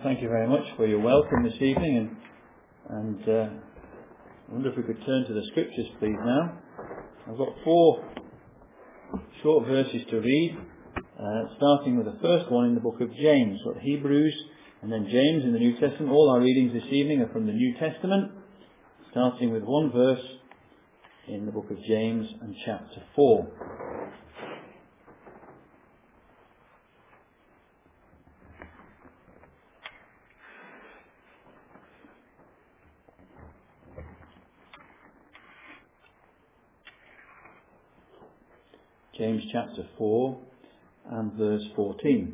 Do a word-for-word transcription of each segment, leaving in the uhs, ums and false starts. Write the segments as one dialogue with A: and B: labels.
A: thank you very much for your welcome this evening, and, and uh, I wonder if we could turn to the scriptures please now. I've got four short verses to read, uh, starting with the first one in the book of James. We've got Hebrews and then James in the New Testament. All our readings this evening are from the New Testament, starting with one verse in the book of James and chapter four. James chapter four and verse fourteen.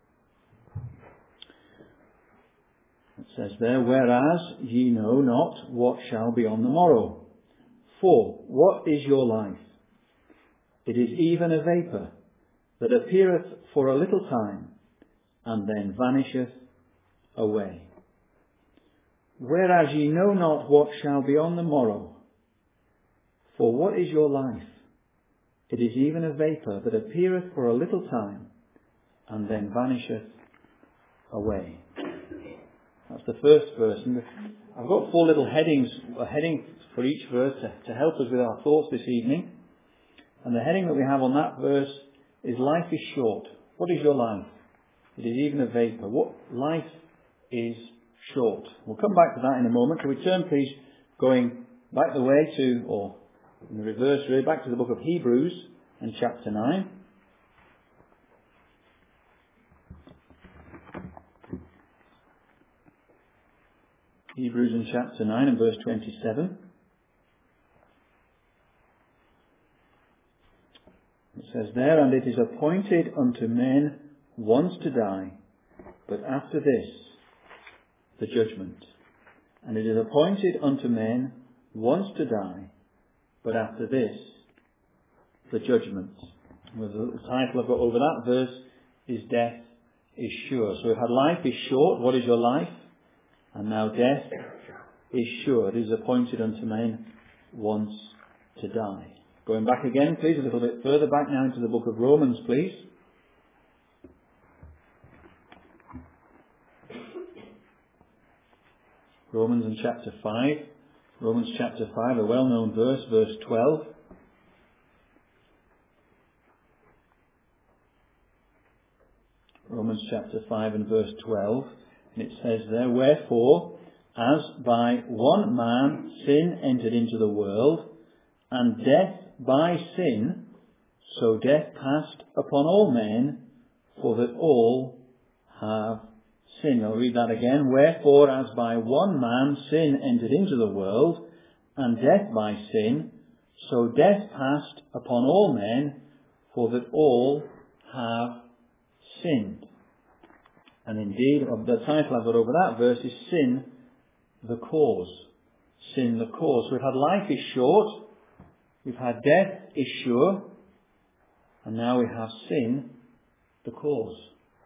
A: It says there, "Whereas ye know not what shall be on the morrow. For what is your life? It is even a vapour that appeareth for a little time, and then vanisheth away. Whereas ye know not what shall be on the morrow. For what is your life? It is even a vapour that appeareth for a little time, and then vanisheth away." That's the first verse. And I've got four little headings, a heading for each verse to, to help us with our thoughts this evening. And the heading that we have on that verse is "Life is short." What is your life? It is even a vapour. What life is short. We'll come back to that in a moment. So we turn, please, going back the way to, or in the reverse really, back to the book of Hebrews and chapter nine. Hebrews in chapter nine and verse twenty-seven. It says there, "And it is appointed unto men once to die, but after this the judgment. And it is appointed unto men once to die, but after this the judgment." Well, the title I've got over that verse is "Death is Sure." So we've had "Life is short." What is your life? And now "Death is sure." It is appointed unto men once to die. Going back again, please, a little bit further back now into the book of Romans, please. Romans in chapter five. Romans chapter five, a well-known verse, verse twelve. Romans chapter five and verse twelve. And it says there, "Wherefore, as by one man sin entered into the world, and death by sin, so death passed upon all men, for that all have sinned." I'll read that again. "Wherefore, as by one man sin entered into the world, and death by sin, so death passed upon all men, for that all have sinned." And indeed, the title I've got over that verse is "Sin, the Cause." Sin, the cause. We've had "Life is short," we've had "Death is sure," and now we have "Sin, the Cause."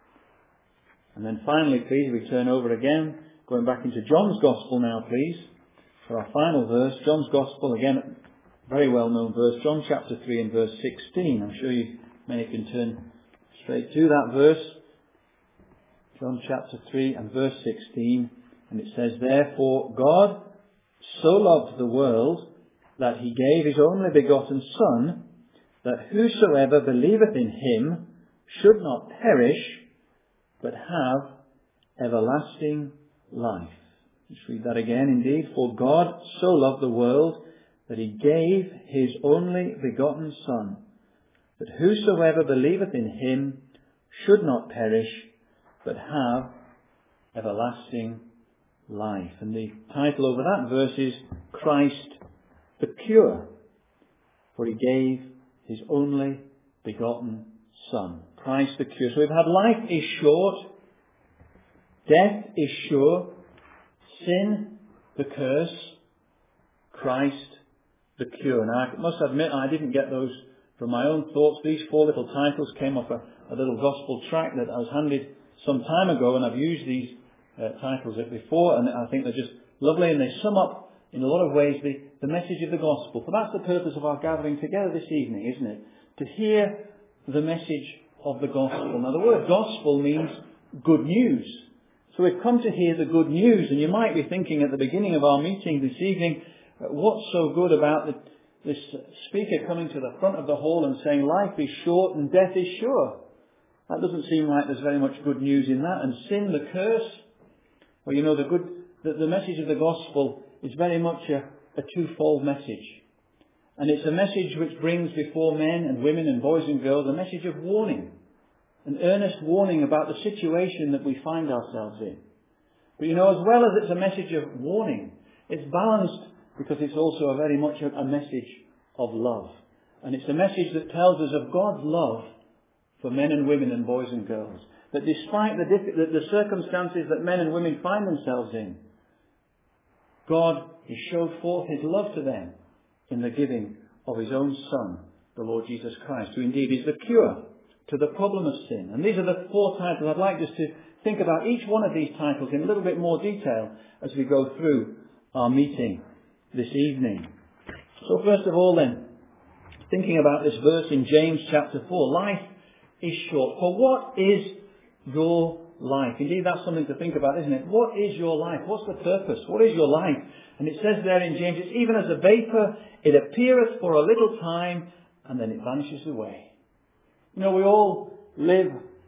A: And then finally, please, we turn over again, going back into John's Gospel now, please, for our final verse. John's Gospel, again, very well-known verse, John chapter three and verse sixteen. I'm sure you many can turn straight to that verse. John chapter three and verse sixteen. And it says, "Therefore God so loved the world, that he gave his only begotten Son, that whosoever believeth in him should not perish, but have everlasting life." Let's read that again. "Indeed, for God so loved the world, that he gave his only begotten Son, that whosoever believeth in him should not perish, but have everlasting life." And the title over that verse is "Christ the Cure." For he gave his only begotten Son. Christ the Cure. So we've had "Life is short," "Death is sure," "Sin, the curse," "Christ the Cure." Now I must admit I didn't get those from my own thoughts. These four little titles came off a, a little gospel tract that I was handed some time ago, and I've used these uh, titles before, and I think they're just lovely, and they sum up in a lot of ways the, the message of the gospel. For that's the purpose of our gathering together this evening, isn't it? To hear the message of the gospel. Now the word gospel means good news. So we've come to hear the good news, and you might be thinking at the beginning of our meeting this evening, what's so good about the, this speaker coming to the front of the hall and saying life is short and death is sure? That doesn't seem like there's very much good news in that. And sin, the curse, well, you know, the good, the, the message of the gospel is very much a, a twofold message. And it's a message which brings before men and women and boys and girls a message of warning. An earnest warning about the situation that we find ourselves in. But you know, as well as it's a message of warning, it's balanced because it's also a very much a, a message of love. And it's a message that tells us of God's love for men and women and boys and girls. That despite the, the, the circumstances that men and women find themselves in, God has showed forth His love to them in the giving of His own Son, the Lord Jesus Christ, who indeed is the cure to the problem of sin. And these are the four titles. I'd like us to think about each one of these titles in a little bit more detail as we go through our meeting this evening. So first of all then, thinking about this verse in James chapter four, life is short. For what is your life? Indeed, that's something to think about, isn't it? What is your life? What's the purpose? What is your life? And it says there in James, it's even as a vapour, it appeareth for a little time, and then it vanishes away. You know, we all live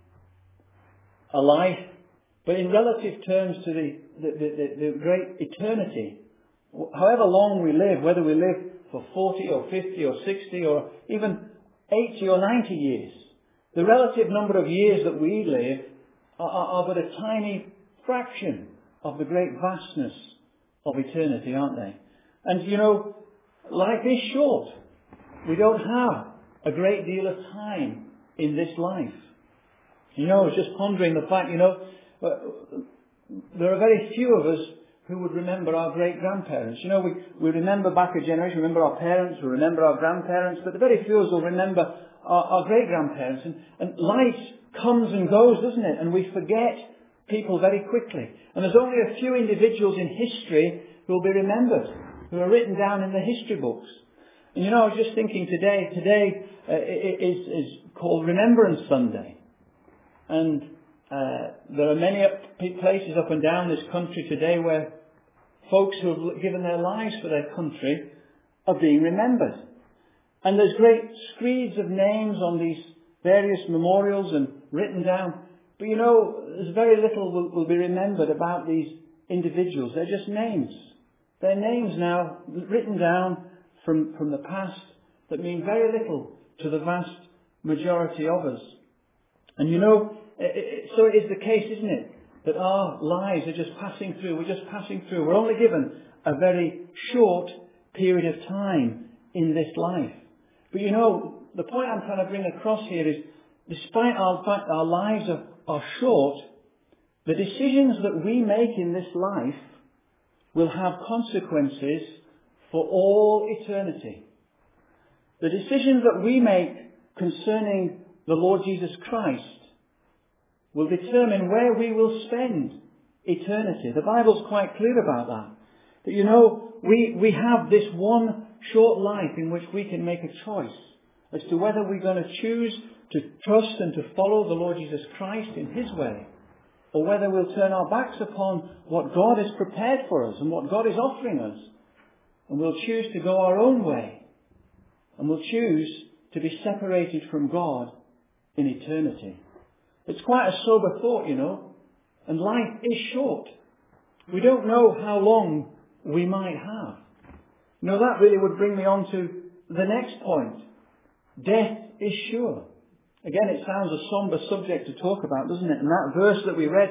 A: a life, but in relative terms to the, the, the, the great eternity, however long we live, whether we live for forty or fifty or sixty or even eighty or ninety years, the relative number of years that we live are, are, are but a tiny fraction of the great vastness of eternity, aren't they? And you know, life is short. We don't have a great deal of time in this life. You know, I was just pondering the fact, you know, there are very few of us who would remember our great-grandparents. You know, we, we remember back a generation, we remember our parents, we remember our grandparents, but the very few of us will remember our, our great-grandparents. And, and life comes and goes, doesn't it? And we forget people very quickly. And there's only a few individuals in history who will be remembered, who are written down in the history books. And you know, I was just thinking today, today uh, is, is called Remembrance Sunday. And uh, there are many places up and down this country today where folks who have given their lives for their country are being remembered. And there's great screeds of names on these various memorials and written down. But you know, there's very little will, will be remembered about these individuals. They're just names. They're names now written down from, from the past that mean very little to the vast majority of us. And you know, it, it, so it is the case, isn't it, that our lives are just passing through. We're just passing through. We're only given a very short period of time in this life. But you know, the point I'm trying to bring across here is, despite our fact our lives are, are short, the decisions that we make in this life will have consequences for all eternity. The decisions that we make concerning the Lord Jesus Christ will determine where we will spend eternity. The Bible's quite clear about that. That, you know, we, we have this one short life in which we can make a choice as to whether we're going to choose to trust and to follow the Lord Jesus Christ in His way, or whether we'll turn our backs upon what God has prepared for us and what God is offering us, and we'll choose to go our own way, and we'll choose to be separated from God in eternity. It's quite a sober thought, you know, and life is short. We don't know how long we might have. You know, that really would bring me on to the next point. Death is sure. Again, it sounds a somber subject to talk about, doesn't it? And that verse that we read,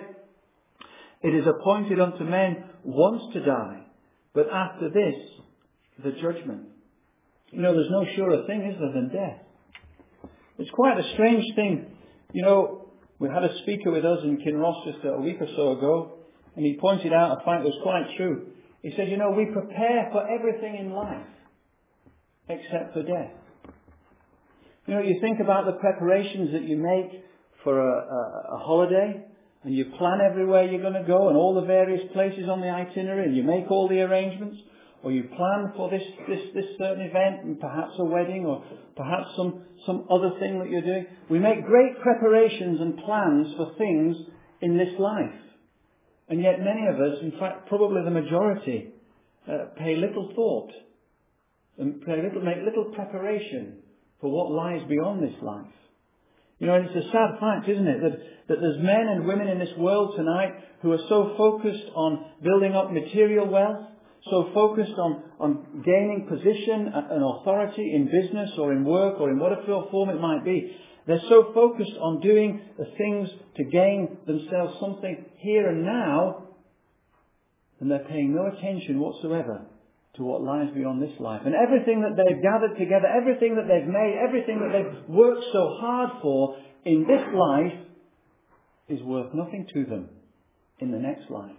A: it is appointed unto men once to die, but after this, the judgment. You know, there's no surer thing, is there, than death. It's quite a strange thing. You know, we had a speaker with us in Kinross just a week or so ago, and he pointed out a fact that was quite true. He said, you know, we prepare for everything in life except for death. You know, you think about the preparations that you make for a, a, a holiday, and you plan everywhere you're going to go and all the various places on the itinerary, and you make all the arrangements, or you plan for this, this, this certain event, and perhaps a wedding, or perhaps some, some other thing that you're doing. We make great preparations and plans for things in this life. And yet many of us, in fact probably the majority, uh, pay little thought and pay little, make little preparation for what lies beyond this life. You know, it's a sad fact, isn't it, that, that there's men and women in this world tonight who are so focused on building up material wealth, so focused on, on gaining position and authority in business or in work or in whatever form it might be. They're so focused on doing the things to gain themselves something here and now, and they're paying no attention whatsoever to what lies beyond this life. And everything that they've gathered together, everything that they've made, everything that they've worked so hard for in this life is worth nothing to them in the next life.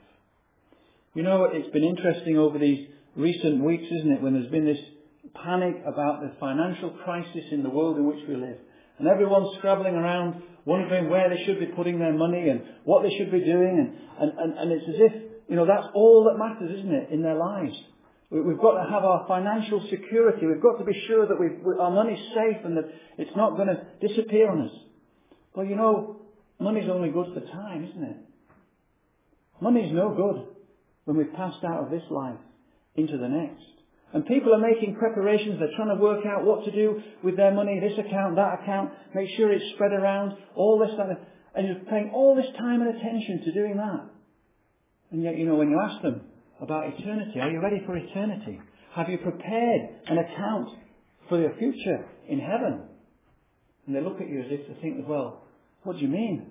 A: You know, it's been interesting over these recent weeks, isn't it, when there's been this panic about the financial crisis in the world in which we live. And everyone's scrabbling around, wondering where they should be putting their money and what they should be doing. And, and, and, and it's as if, you know, that's all that matters, isn't it, in their lives. We've got to have our financial security. We've got to be sure that we've, our money's safe and that it's not going to disappear on us. Well, you know, money's only good for time, isn't it? Money's no good when we've passed out of this life into the next. And people are making preparations. They're trying to work out what to do with their money, this account, that account, make sure it's spread around, all this, that, and you're paying all this time and attention to doing that. And yet, you know, when you ask them about eternity, are you ready for eternity? Have you prepared an account for your future in heaven? And they look at you as if they think, well, what do you mean?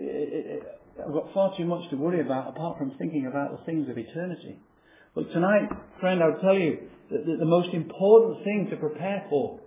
A: I've got far too much to worry about apart from thinking about the things of eternity. But tonight, friend, I would tell you that the most important thing to prepare for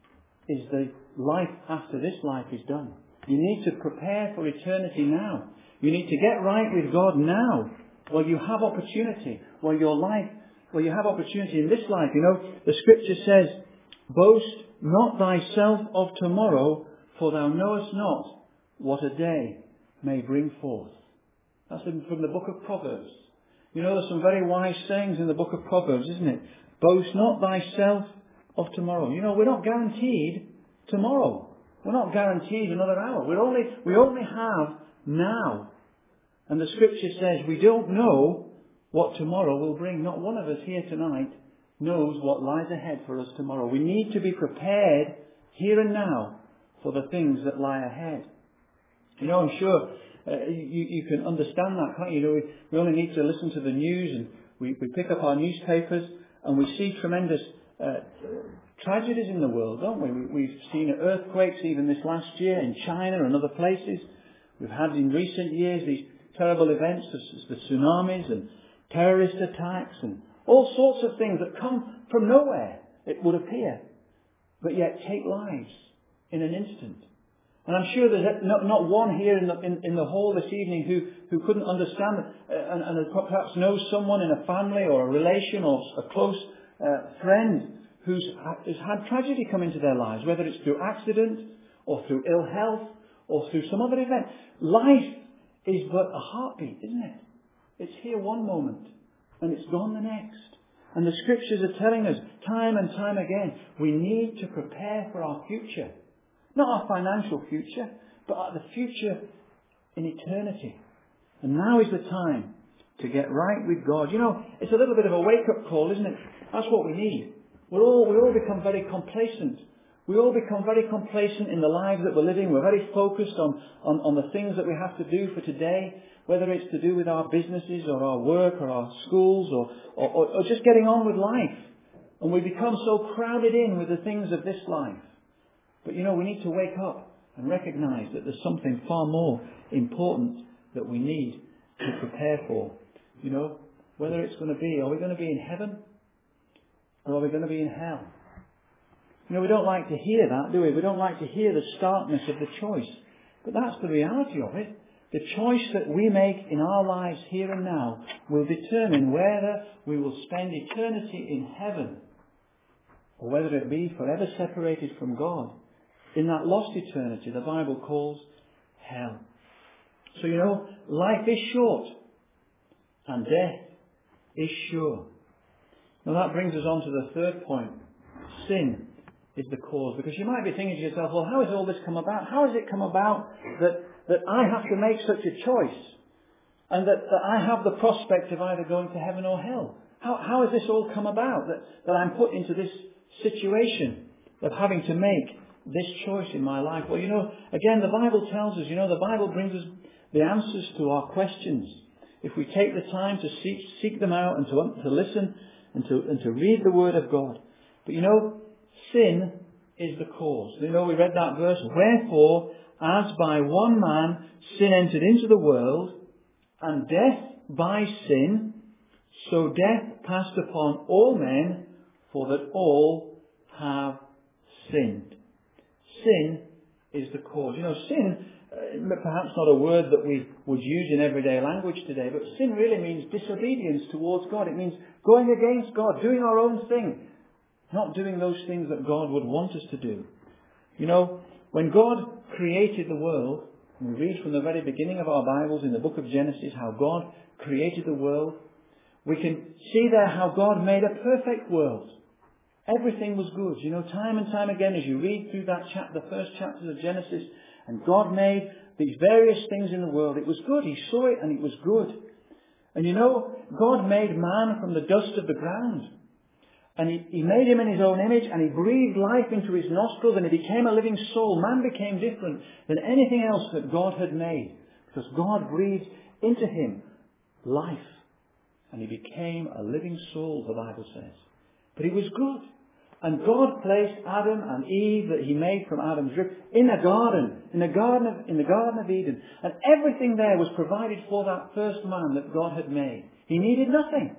A: is the life after this life is done. You need to prepare for eternity now. You need to get right with God now, while you have opportunity, while your life, while you have opportunity in this life. You know, the scripture says, boast not thyself of tomorrow, for thou knowest not what a day may bring forth. That's from the book of Proverbs. You know, there's some very wise sayings in the book of Proverbs, isn't it? Boast not thyself of tomorrow. You know, we're not guaranteed tomorrow. We're not guaranteed another hour. We're only, we only have now. And the scripture says we don't know what tomorrow will bring. Not one of us here tonight knows what lies ahead for us tomorrow. We need to be prepared here and now for the things that lie ahead. You know, I'm sure uh, you, you can understand that, can't you? You know, we, we only need to listen to the news, and we, we pick up our newspapers and we see tremendous uh, tragedies in the world, don't we? we? We've seen earthquakes even this last year in China and other places. We've had in recent years these terrible events, the tsunamis and terrorist attacks and all sorts of things that come from nowhere, it would appear, but yet take lives in an instant. And I'm sure there's not, not one here in the, in, in the hall this evening who, who couldn't understand uh, and, and perhaps knows someone in a family or a relation or a close uh, friend who's has had tragedy come into their lives, whether it's through accident or through ill health or through some other event. Life is but a heartbeat, isn't it? It's here one moment and it's gone the next. And the scriptures are telling us time and time again, we need to prepare for our future. Not our financial future, but the future in eternity. And now is the time to get right with God. You know, it's a little bit of a wake-up call, isn't it? That's what we need. We're all, we all become very complacent. We all become very complacent in the lives that we're living. We're very focused on, on, on the things that we have to do for today, whether it's to do with our businesses or our work or our schools or, or, or just getting on with life. And we become so crowded in with the things of this life. But you know, we need to wake up and recognise that there's something far more important that we need to prepare for. You know, whether it's going to be, are we going to be in heaven or are we going to be in hell? You know, we don't like to hear that, do we? We don't like to hear the starkness of the choice. But that's the reality of it. The choice that we make in our lives here and now will determine whether we will spend eternity in heaven or whether it be forever separated from God in that lost eternity the Bible calls hell. So, you know, life is short and death is sure. Now that brings us on to the third point. Sin is the cause. Because you might be thinking to yourself, well, how has all this come about? How has it come about that, that I have to make such a choice? And that, that I have the prospect of either going to heaven or hell. How, how has this all come about? That, that I'm put into this situation of having to make this choice in my life? Well, you know, again, the Bible tells us, you know, the Bible brings us the answers to our questions. If we take the time to seek, seek them out and to, to listen and to, and to read the Word of God. But you know, sin is the cause. You know, we read that verse. Wherefore, as by one man sin entered into the world, and death by sin, so death passed upon all men, for that all have sinned. Sin is the cause. You know, sin, uh, perhaps not a word that we would use in everyday language today, but sin really means disobedience towards God. It means going against God, doing our own thing, not doing those things that God would want us to do. You know, when God created the world, and we read from the very beginning of our Bibles in the book of Genesis how God created the world, we can see there how God made a perfect world. Everything was good. You know, time and time again, as you read through that chapter, the first chapters of Genesis, and God made these various things in the world. It was good. He saw it and it was good. And you know, God made man from the dust of the ground. And he, he made him in his own image, and he breathed life into his nostrils, and he became a living soul. Man became different than anything else that God had made, because God breathed into him life. And he became a living soul, the Bible says. But he was good. And God placed Adam and Eve that he made from Adam's rib in a garden, in the garden of, in the Garden of Eden. And everything there was provided for that first man that God had made. He needed nothing.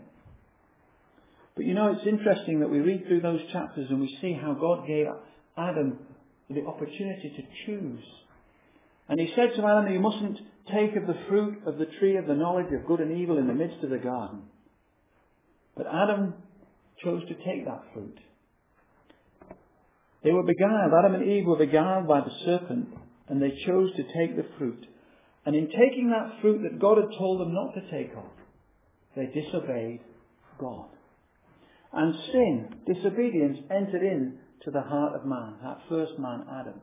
A: But you know, it's interesting that we read through those chapters and we see how God gave Adam the opportunity to choose. And he said to Adam, you mustn't take of the fruit of the tree of the knowledge of good and evil in the midst of the garden. But Adam chose to take that fruit. They were beguiled. Adam and Eve were beguiled by the serpent, and they chose to take the fruit. And in taking that fruit that God had told them not to take of, they disobeyed God. And sin, disobedience, entered into the heart of man, that first man, Adam.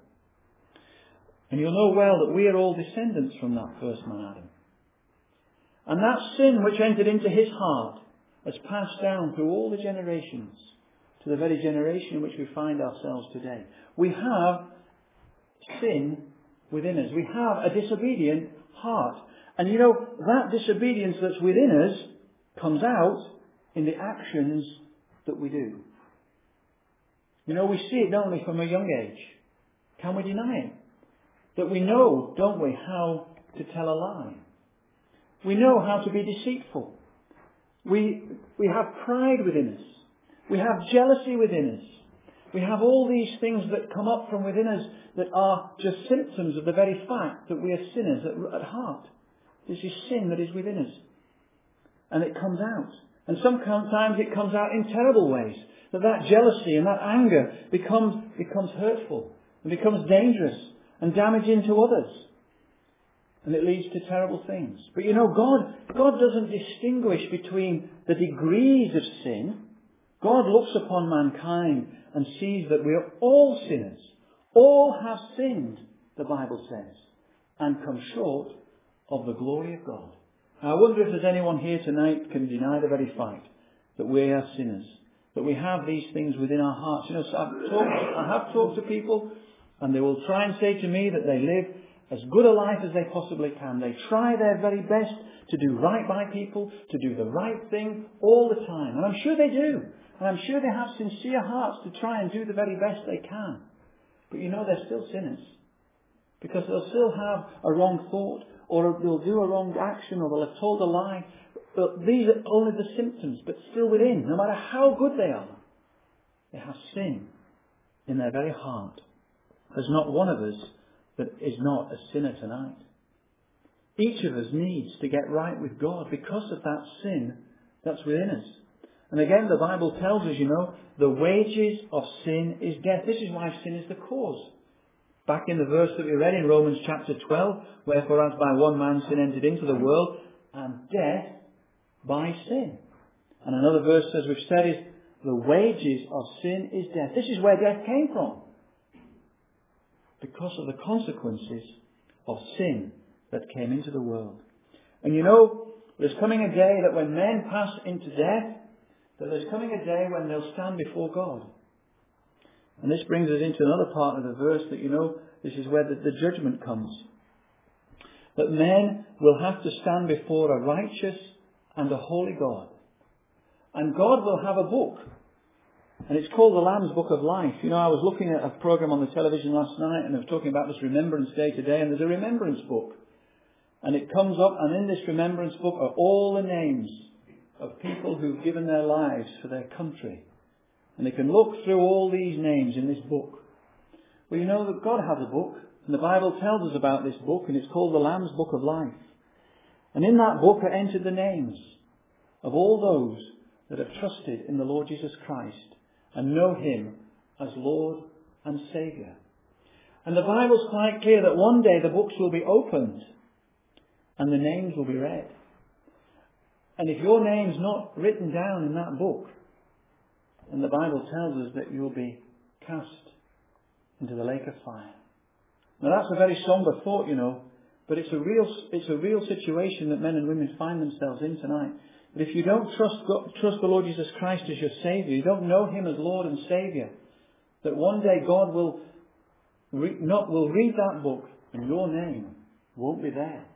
A: And you'll know well that we are all descendants from that first man, Adam. And that sin which entered into his heart has passed down through all the generations to the very generation in which we find ourselves today. We have sin within us. We have a disobedient heart. And you know, that disobedience that's within us comes out in the actions that we do. You know, we see it, don't we, from a young age. Can we deny it? That we know, don't we, how to tell a lie. We know how to be deceitful. We, we have pride within us. We have jealousy within us. We have all these things that come up from within us that are just symptoms of the very fact that we are sinners at, at heart. This is sin that is within us. And it comes out. And sometimes it comes out in terrible ways. That that jealousy and that anger becomes, becomes hurtful and becomes dangerous and damaging to others. And it leads to terrible things. But you know, God, God doesn't distinguish between the degrees of sin. God looks upon mankind and sees that we are all sinners. All have sinned, the Bible says, and come short of the glory of God. I wonder if there's anyone here tonight can deny the very fact that we are sinners, that we have these things within our hearts. You know, so I've talked, I have talked to people, and they will try and say to me that they live as good a life as they possibly can. They try their very best to do right by people, to do the right thing all the time. And I'm sure they do. And I'm sure they have sincere hearts to try and do the very best they can. But you know, they're still sinners. Because they'll still have a wrong thought, or they'll do a wrong action, or they'll have told a lie. But these are only the symptoms, but still within, no matter how good they are, they have sin in their very heart. There's not one of us that is not a sinner tonight. Each of us needs to get right with God because of that sin that's within us. And again, the Bible tells us, you know, the wages of sin is death. This is why sin is the cause. Back in the verse that we read in Romans chapter twelve, wherefore as by one man sin entered into the world, and death by sin. And another verse, as we've said, is the wages of sin is death. This is where death came from. Because of the consequences of sin that came into the world. And you know, there's coming a day that when men pass into death, that there's coming a day when they'll stand before God. And this brings us into another part of the verse that, you know, this is where the, the judgment comes. That men will have to stand before a righteous and a holy God. And God will have a book. And it's called the Lamb's Book of Life. You know, I was looking at a program on the television last night and I was talking about this Remembrance Day today, and there's a remembrance book. And it comes up, and in this remembrance book are all the names of people who've given their lives for their country. And they can look through all these names in this book. Well, you know that God has a book, and the Bible tells us about this book, and it's called the Lamb's Book of Life. And in that book are entered the names of all those that have trusted in the Lord Jesus Christ and know Him as Lord and Saviour. And the Bible's quite clear that one day the books will be opened and the names will be read. And if your name's not written down in that book, then the Bible tells us that you'll be cast into the lake of fire. Now that's a very somber thought, you know, but it's a real, it's a real situation that men and women find themselves in tonight. But if you don't trust God, trust the Lord Jesus Christ as your Saviour, you don't know Him as Lord and Saviour, that one day God will re- not will read that book and your name won't be there.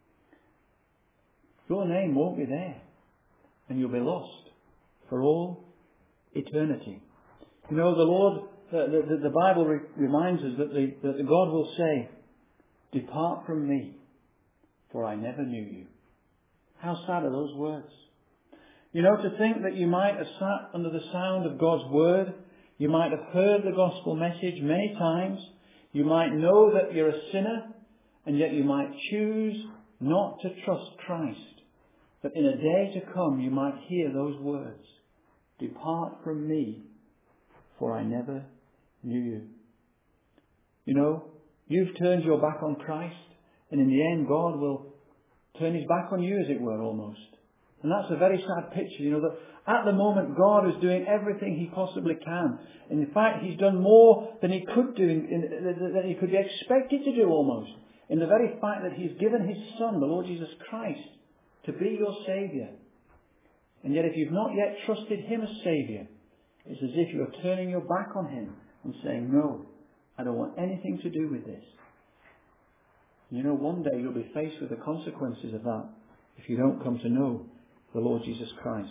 A: Your name won't be there, and you'll be lost for all eternity. You know, the Lord, the, the, the Bible re- reminds us that, the, that God will say, "Depart from me, for I never knew you." How sad are those words? You know, to think that you might have sat under the sound of God's Word, you might have heard the gospel message many times, you might know that you're a sinner, and yet you might choose not to trust Christ. That in a day to come you might hear those words, "Depart from me, for I never knew you." You know, you've turned your back on Christ, and in the end God will turn His back on you, as it were, almost. And that's a very sad picture, you know, that at the moment God is doing everything He possibly can. And in fact, He's done more than He could do, in, in, than He could be expected to do almost, in the very fact that He's given His Son, the Lord Jesus Christ, to be your Saviour. And yet if you've not yet trusted Him as Saviour, it's as if you're turning your back on Him and saying, "No, I don't want anything to do with this." You know, one day you'll be faced with the consequences of that if you don't come to know the Lord Jesus Christ.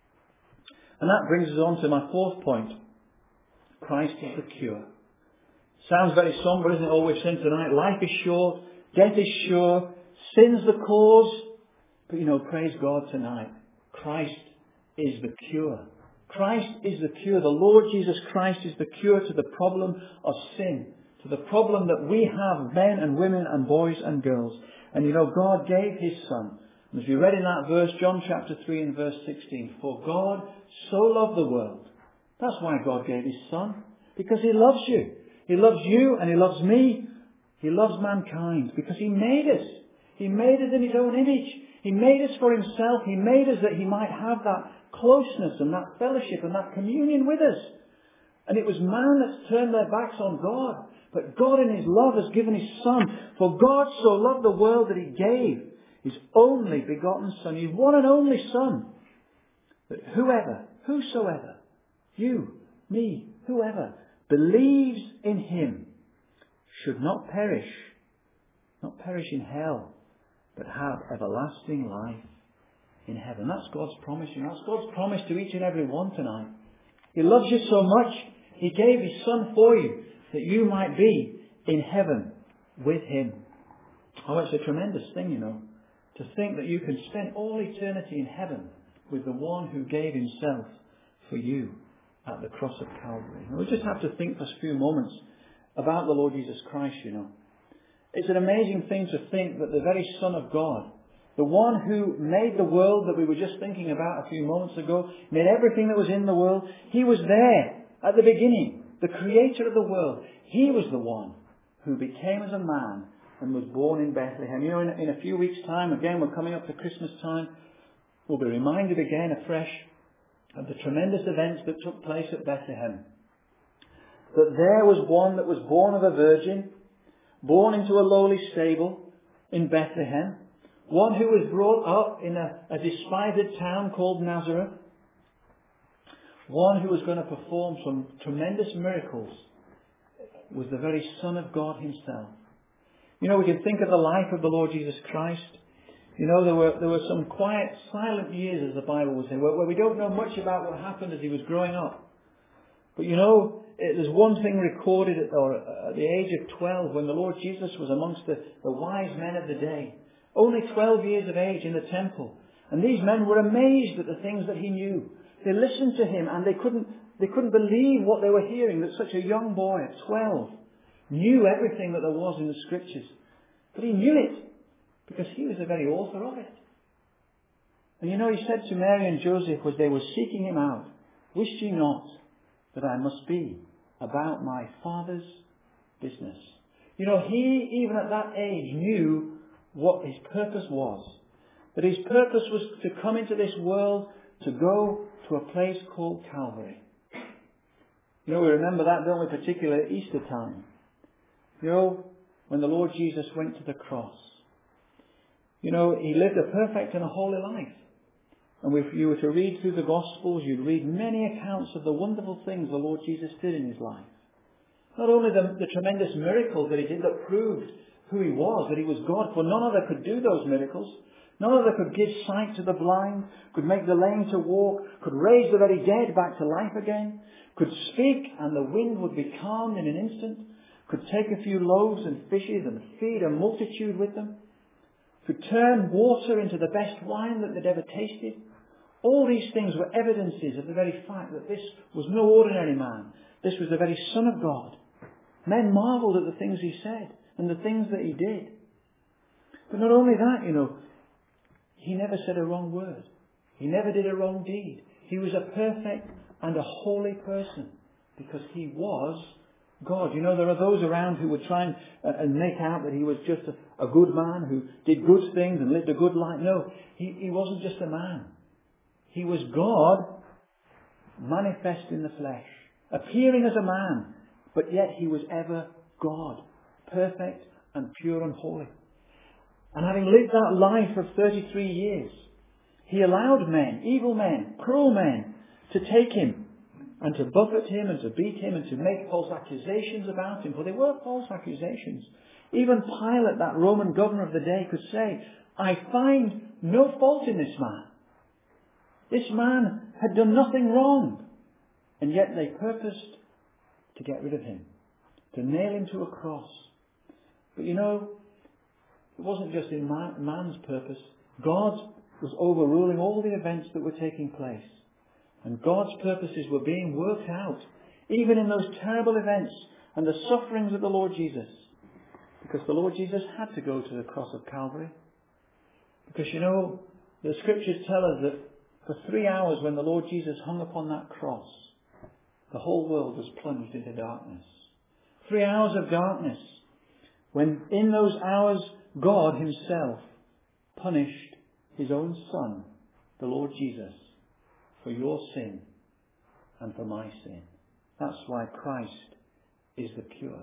A: And that brings us on to my fourth point. Christ is the cure. Sounds very somber, isn't it? All we've seen tonight. Life is short. Death is sure. Sin's the cause. But you know, praise God tonight. Christ is the cure. Christ is the cure. The Lord Jesus Christ is the cure to the problem of sin. To the problem that we have, men and women and boys and girls. And you know, God gave His Son. As we read in that verse, John chapter three and verse sixteen, "For God so loved the world." That's why God gave His Son. Because He loves you. He loves you and He loves me. He loves mankind because He made us. He made us in His own image. He made us for Himself. He made us that He might have that closeness and that fellowship and that communion with us. And it was man that's turned their backs on God. But God in His love has given His Son. For God so loved the world that He gave His only begotten Son, His one and only Son, that whoever, whosoever, you, me, whoever, believes in Him should not perish, not perish in hell, but have everlasting life in heaven. That's God's promise. And that's God's promise to each and every one tonight. He loves you so much, He gave His Son for you, that you might be in heaven with Him. Oh, it's a tremendous thing, you know, to think that you can spend all eternity in heaven with the one who gave Himself for you at the cross of Calvary. And we just have to think for a few moments about the Lord Jesus Christ, you know. It's an amazing thing to think that the very Son of God, the one who made the world that we were just thinking about a few moments ago, made everything that was in the world, He was there at the beginning, the Creator of the world. He was the one who became as a man and was born in Bethlehem. You know, in, in a few weeks' time, again, we're coming up to Christmas time, we'll be reminded again afresh of the tremendous events that took place at Bethlehem. That there was one that was born of a virgin, born into a lowly stable in Bethlehem, One who was brought up in a, a despised town called Nazareth. One who was going to perform some tremendous miracles was the very Son of God himself. You know, we can think of the life of the Lord Jesus Christ. You know, there were there were some quiet, silent years, as the Bible would say, where, where we don't know much about what happened as he was growing up. But you know, it, there's one thing recorded at, or at the age of twelve, when the Lord Jesus was amongst the, the wise men of the day. Only twelve years of age in the temple. And these men were amazed at the things that he knew. They listened to him and they couldn't, they couldn't believe what they were hearing, that such a young boy at twelve knew everything that there was in the Scriptures. But he knew it because he was the very author of it. And you know, he said to Mary and Joseph as they were seeking him out, "Wist ye not that I must be about my Father's business?" You know, he, even at that age, knew what his purpose was. That his purpose was to come into this world, to go to a place called Calvary. You know, we remember that, don't we, particularly at Easter time. You know, when the Lord Jesus went to the cross. You know, he lived a perfect and a holy life. And if you were to read through the Gospels, you'd read many accounts of the wonderful things the Lord Jesus did in his life. Not only the, the tremendous miracles that he did that proved who he was, that he was God, for none other could do those miracles. None other could give sight to the blind, could make the lame to walk, could raise the very dead back to life again, could speak and the wind would be calmed in an instant, could take a few loaves and fishes and feed a multitude with them, could turn water into the best wine that they'd ever tasted. All these things were evidences of the very fact that this was no ordinary man. This was the very Son of God. Men marvelled at the things he said and the things that he did. But not only that, you know, he never said a wrong word. He never did a wrong deed. He was a perfect and a holy person because he was God. You know, there are those around who would try and, uh, and make out that he was just a, a good man who did good things and lived a good life. No, he, he wasn't just a man. He was God manifest in the flesh, appearing as a man, but yet he was ever God, perfect and pure and holy. And having lived that life of thirty-three years, he allowed men, evil men, cruel men, to take him and to buffet him and to beat him and to make false accusations about him. For they were false accusations. Even Pilate, that Roman governor of the day, could say, "I find no fault in this man. This man had done nothing wrong." And yet they purposed to get rid of him, to nail him to a cross. But you know, it wasn't just in man, man's purpose. God was overruling all the events that were taking place. And God's purposes were being worked out, even in those terrible events and the sufferings of the Lord Jesus. Because the Lord Jesus had to go to the cross of Calvary. Because you know, the Scriptures tell us that for three hours when the Lord Jesus hung upon that cross, the whole world was plunged into darkness. Three hours of darkness, when in those hours God himself punished his own Son, the Lord Jesus, for your sin and for my sin. That's why Christ is the cure.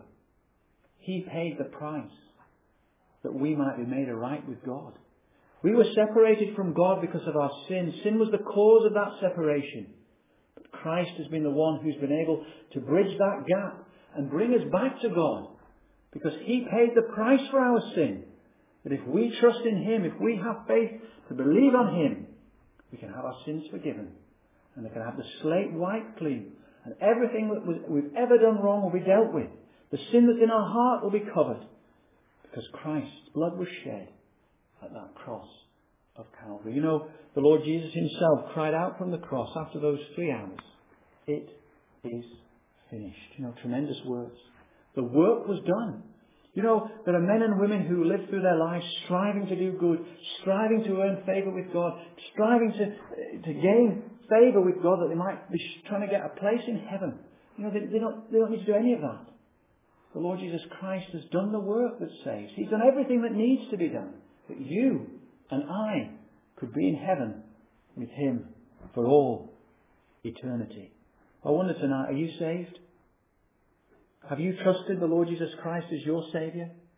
A: He paid the price that we might be made right with God. We were separated from God because of our sin. Sin was the cause of that separation. But Christ has been the one who's been able to bridge that gap and bring us back to God. Because he paid the price for our sin. That if we trust in him, if we have faith to believe on him, we can have our sins forgiven. And we can have the slate wiped clean. And everything that we've ever done wrong will be dealt with. The sin that's in our heart will be covered. Because Christ's blood was shed at that cross of Calvary. You know, the Lord Jesus himself cried out from the cross after those three hours, "It is finished." You know, tremendous words. The work was done. You know, there are men and women who live through their lives striving to do good, striving to earn favour with God, striving to, to gain favour with God, that they might be trying to get a place in heaven. You know, they, they, don't, they don't need to do any of that. The Lord Jesus Christ has done the work that saves. He's done everything that needs to be done, that you and I could be in heaven with him for all eternity. I wonder tonight, are you saved? Have you trusted the Lord Jesus Christ as your Saviour?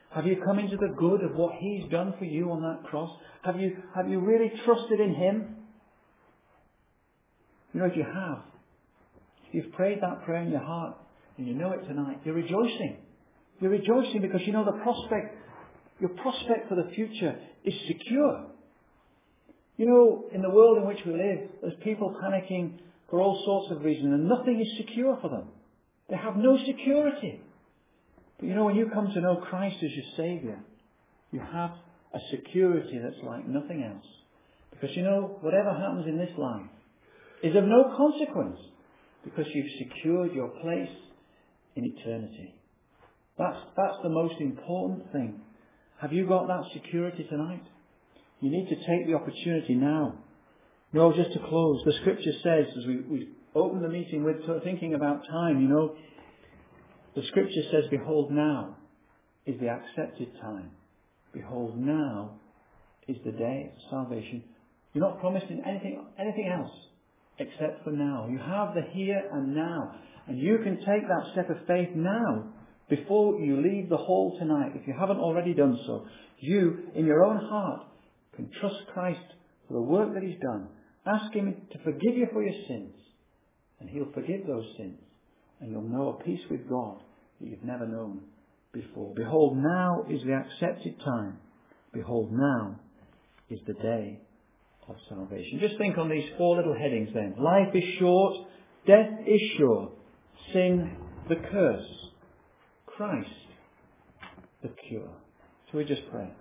A: Have you come into the good of what He's done for you on that cross? Have you, have you really trusted in Him? You know, if you have, if you've prayed that prayer in your heart and you know it tonight, you're rejoicing. You're rejoicing because you know the prospect, your prospect for the future is secure. You know, in the world in which we live, there's people panicking for all sorts of reasons and nothing is secure for them. They have no security. But you know, when you come to know Christ as your Saviour, you have a security that's like nothing else. Because you know, whatever happens in this life is of no consequence because you've secured your place in eternity. That's, that's the most important thing. Have you got that security tonight? You need to take the opportunity now. No, just to close, the Scripture says, as we, we open the meeting with thinking about time, you know, the Scripture says, behold, now is the accepted time. Behold, now is the day of salvation. You're not promised in anything, anything else except for now. You have the here and now. And you can take that step of faith now before you leave the hall tonight. If you haven't already done so, you, in your own heart, can trust Christ for the work that He's done. Ask Him to forgive you for your sins. And He'll forgive those sins. And you'll know a peace with God that you've never known before. Behold, now is the accepted time. Behold, now is the day of salvation. Just think on these four little headings then. Life is short. Death is sure. Sin, the curse. Christ, the cure. So we just pray.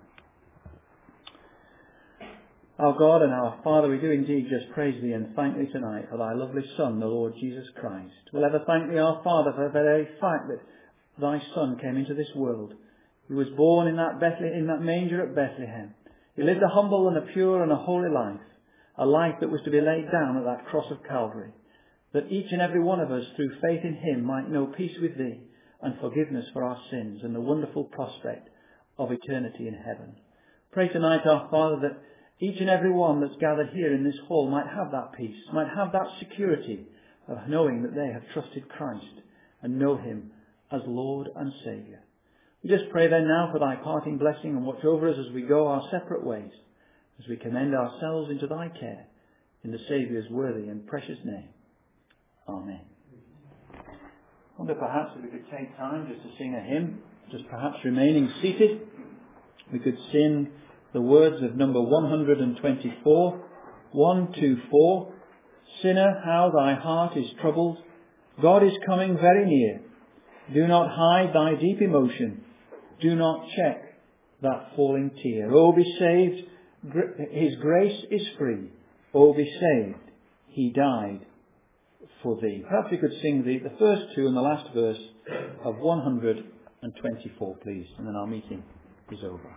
A: Our God and our Father, we do indeed just praise Thee and thank Thee tonight for Thy lovely Son, the Lord Jesus Christ. We'll ever thank Thee, our Father, for the very fact that Thy Son came into this world. He was born in that Bethlehem, in that manger at Bethlehem. He lived a humble and a pure and a holy life, a life that was to be laid down at that cross of Calvary, that each and every one of us, through faith in Him, might know peace with Thee and forgiveness for our sins and the wonderful prospect of eternity in heaven. Pray tonight, our Father, that each and every one that's gathered here in this hall might have that peace, might have that security of knowing that they have trusted Christ and know Him as Lord and Saviour. We just pray then now for Thy parting blessing and watch over us as we go our separate ways, as we commend ourselves into Thy care, in the Saviour's worthy and precious name. Amen. I wonder perhaps if we could take time just to sing a hymn, just perhaps remaining seated. We could sing the words of number one hundred twenty-four, one two four. Sinner, how thy heart is troubled. God is coming very near. Do not hide thy deep emotion. Do not check that falling tear. Oh, be saved. His grace is free. Oh, be saved. He died for thee. Perhaps we could sing the, the first two and the last verse of one hundred twenty-four, please. And then our meeting is over.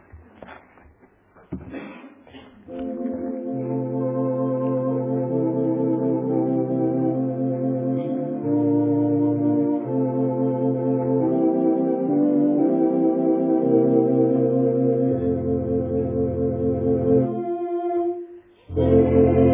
B: Thank you.